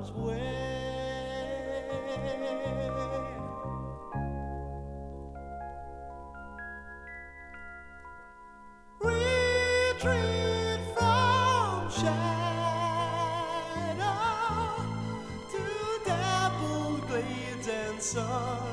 love's way. Retreat from shadow to dappled glades and sun.